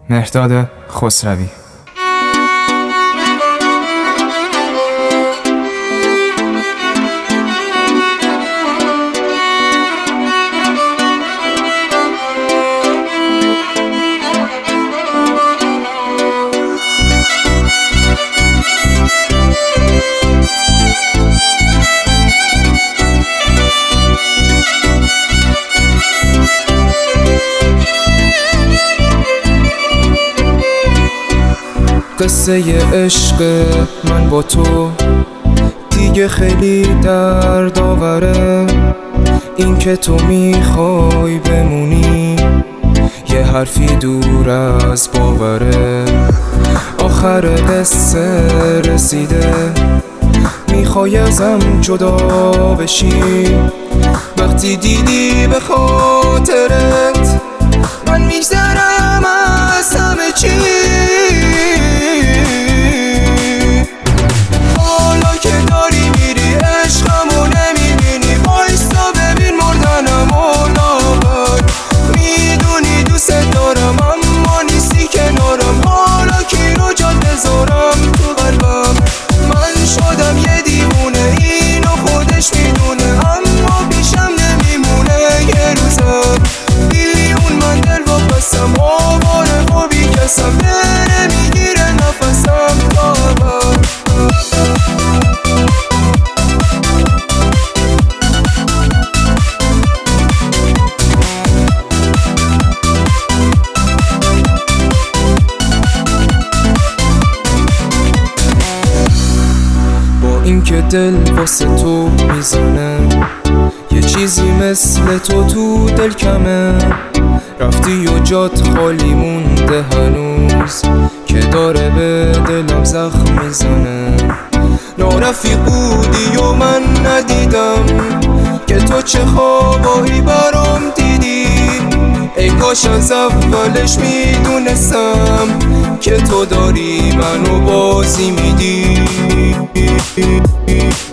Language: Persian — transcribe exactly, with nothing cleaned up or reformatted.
مهرداد خسروی. قصه عشق من با تو دیگه خیلی درد آوره، این که تو میخوای بمونی یه حرفی دور از باوره. آخر قصه رسیده، میخوای ازم جدا بشی، وقتی دیدی به خاطرت من میگذرم از همه چی. این که دل واسه تو میزنه، یه چیزی مثل تو تو دل کمه، رفتی و جات خالی مونده هنوز که داره به دلم زخم میزنه. نارفیق بودی و من ندیدم که تو چه خوابایی برام دیدی، ای کاش از اولش میدونستم که تو داری منو بازی میدی.